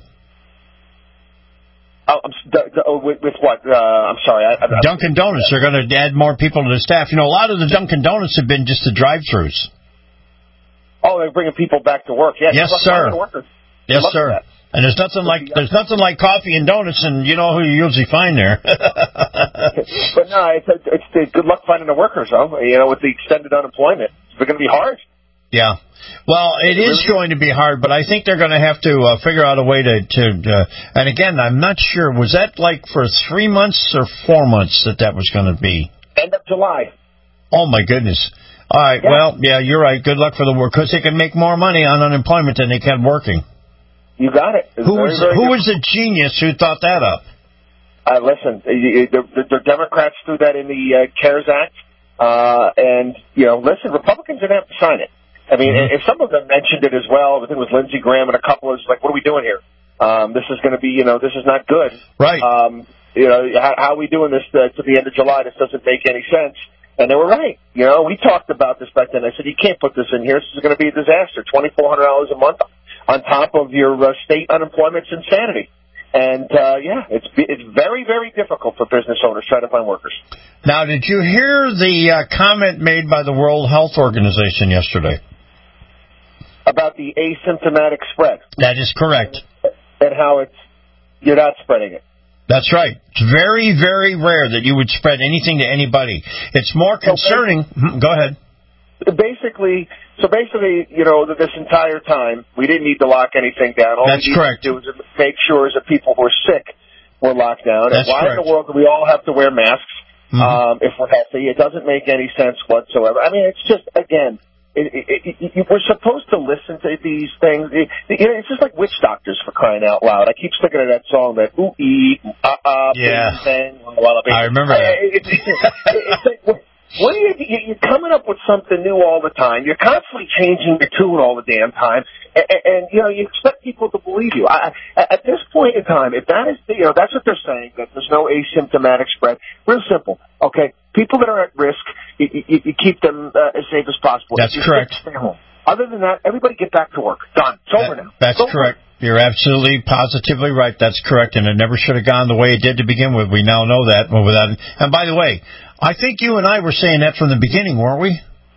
Oh, I'm, d- d- oh, with, with what? Uh, I'm sorry. I, I,
Dunkin' Donuts, they're going to add more people to the staff. You know, a lot of the Dunkin' Donuts have been just the drive-thrus.
Oh, they're bringing people back to work. Yeah,
yes, sir. Yes, sir.
That.
And there's nothing like there's nothing like coffee and donuts, and you know who you usually find there.
But no, it's, it's, it's good luck finding the workers, though. You know, with the extended unemployment, it's going to be hard.
Yeah. Well, it is going to be hard, but I think they're going to have to uh, figure out a way to. to uh, and again, I'm not sure. Was that like for three months or four months that that was going to be?
End of July.
Oh my goodness. All right. Yeah. Well, yeah, you're right. Good luck for the work, because they can make more money on unemployment than they can working.
You got it. It's
who
very,
was
very
who was the genius who thought that up?
Uh, listen, the, the, the Democrats threw that in the uh, CARES Act, uh, and you know, listen, Republicans didn't have to sign it. I mean, mm-hmm. if some of them mentioned it as well, I think it was Lindsey Graham and a couple was like, "What are we doing here? Um, this is going to be, you know, this is not good."
Right.
Um, you know, how, how are we doing this to, to the end of July? This doesn't make any sense. And they were right. You know, we talked about this back then. I said, you can't put this in here. This is going to be a disaster. twenty-four hundred dollars a month on top of your uh, state unemployment's insanity. And, uh, yeah, it's it's very, very difficult for business owners trying to find workers.
Now, did you hear the uh, comment made by the World Health Organization yesterday?
About the asymptomatic spread.
That is correct.
And how it's you're not spreading it.
That's right. It's very, very rare that you would spread anything to anybody. It's more concerning. Okay. Go ahead.
basically, so basically, you know, this entire time, we didn't need to lock anything down. All
That's
we
correct.
needed to do was make sure that people who were sick were locked down.
That's
and why
correct.
in the world do we all have to wear masks
mm-hmm.
um, if we're healthy? It doesn't make any sense whatsoever. I mean, it's just, again, it, it, it, it, we're supposed to listen to these things. It, you know, it's just like witch doctors, for crying out loud. I keep sticking to that song, that ooh ee, uh uh,
yeah.
bang, bang, walla, bang.
I remember that.
It, it, it, it's like, what are you, you're coming up with something new all the time. You're constantly changing your tune all the damn time, and, and you know you expect people to believe you. I, at this point in time, if that is, you know, that's what they're saying, that there's no asymptomatic spread. Real simple, okay? People that are at risk, you, you, you keep them uh, as safe as possible.
That's
you
correct.
Stay home. Other than that, everybody get back to work. Done. It's
that,
over now.
That's
it's
correct.
Over.
You're absolutely, positively right. That's correct, and it never should have gone the way it did to begin with. We now know that. Well, without, and by the way, I think you and I were saying that from the beginning, weren't we?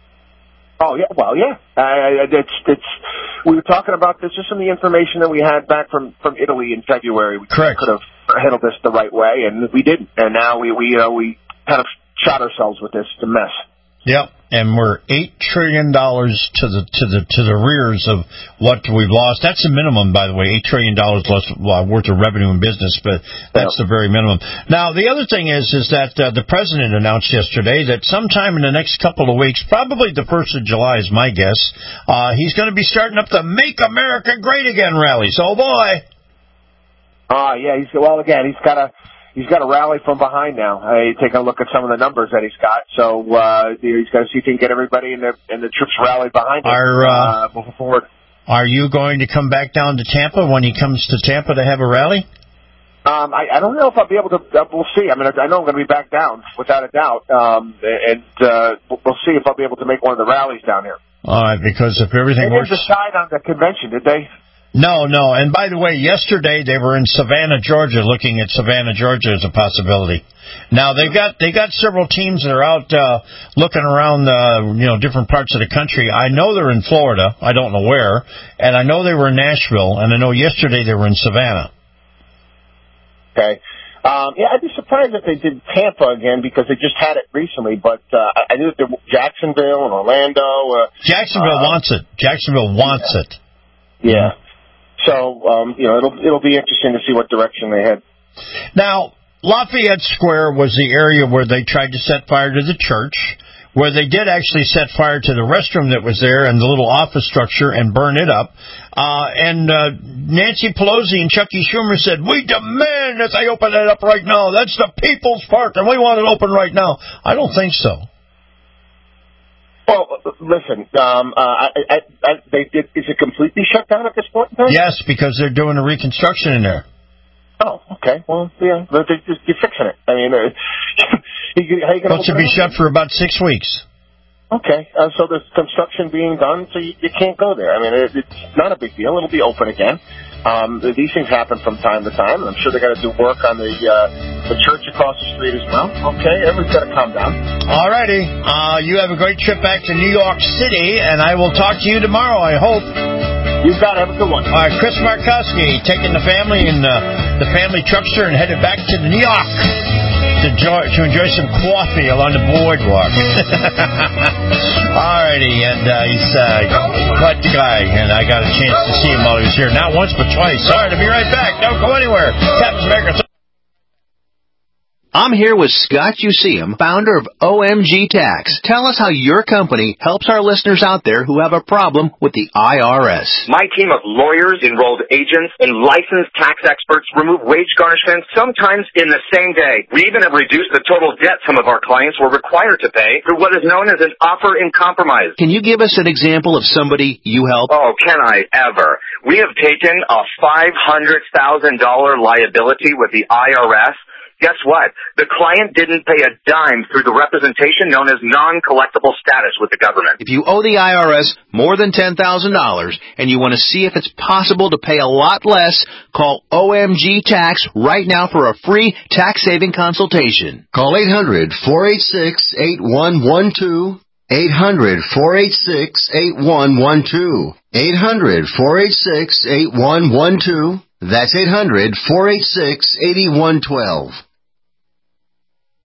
Oh yeah, well yeah. Uh, it's it's. We were talking about this just from the information that we had back from, from Italy in February. We
Correct.
could have handled this the right way, and we didn't. And now we we you know we kind of shot ourselves with this. It's a mess.
Yep, and we're eight trillion dollars to the to the to the rears of what we've lost. That's the minimum, by the way, eight trillion dollars lost, well, worth of revenue in business, but that's yep. the very minimum. Now, the other thing is is that uh, the president announced yesterday that sometime in the next couple of weeks, probably the first of July is my guess, uh, he's going to be starting up the Make America Great Again rallies. Oh boy!
Ah, uh, yeah. He's well again. He's got a. He's got to rally from behind now. Uh, taking a look at some of the numbers that he's got. So uh, he's got to see if he can get everybody in the and the troops rallied behind him
are, uh,
uh, moving forward.
Are you going to come back down to Tampa when he comes to Tampa to have a rally?
Um, I, I don't know if I'll be able to. Uh, we'll see. I mean, I, I know I'm going to be back down without a doubt, um, and uh, we'll see if I'll be able to make one of the rallies down here.
All right, because if everything
they
works,
didn't decide on the convention, did they?
No, no. And by the way, yesterday they were in Savannah, Georgia, looking at Savannah, Georgia as a possibility. Now they've got they got several teams that are out uh, looking around, uh, you know, different parts of the country. I know they're in Florida. I don't know where, and I know they were in Nashville, and I know yesterday they were in Savannah.
Okay. Um, yeah, I'd be surprised if they did Tampa again because they just had it recently. But uh, I knew that there were Jacksonville and Orlando. Uh,
Jacksonville
uh,
wants it. Jacksonville wants
yeah.
it.
Yeah. So, um, you know, it'll it'll be interesting to see what direction they head.
Now, Lafayette Square was the area where they tried to set fire to the church, where they did actually set fire to the restroom that was there and the little office structure and burn it up. Uh, and uh, Nancy Pelosi and Chucky Schumer said, we demand that they open it up right now. That's the people's park, and we want it open right now. I don't think so.
Well, listen, um, uh, I, I, I, they did. Is it completely shut down at this point in time?
Yes, because they're doing a reconstruction in there.
Oh, okay. Well, yeah, they're, they're, you're fixing it. I mean, uh, you, how you going
to be shut for about six weeks.
Okay, uh, so there's construction being done, so you, you can't go there. I mean, it, it's not a big deal. It'll be open again. Um, these things happen from time to time, and I'm sure they got to do work on the uh, the church across the street as well. Okay, everyone's got to calm down.
All righty. Uh, you have a great trip back to New York City, and I will talk to you tomorrow, I hope.
You've got to have a good one.
All right, Chris Markowski taking the family and uh, the family truckster and headed back to New York to enjoy, to enjoy some coffee along the boardwalk. All righty, and uh, he's uh, quite the guy, and I got a chance to see him while he was here. Not once, but twice. All right, I'll be right back. Don't go anywhere. Captain America.
I'm here with Scott Useum, founder of O M G Tax. Tell us how your company helps our listeners out there who have a problem with the I R S.
My team of lawyers, enrolled agents, and licensed tax experts remove wage garnishments sometimes in the same day. We even have reduced the total debt some of our clients were required to pay through what is known as an offer in compromise.
Can you give us an example of somebody you help?
Oh, can I ever? We have taken a five hundred thousand dollars liability with the I R S. Guess what? The client didn't pay a dime through the representation known as non-collectible status with the government.
If you owe the I R S more than ten thousand dollars and you want to see if it's possible to pay a lot less, call O M G Tax right now for a free tax-saving consultation.
Call eight hundred, four eight six, eight one one two. eight hundred, four eight six, eight one one two. eight hundred, four eight six, eight one one two. That's eight hundred, four eight six, eight one one two.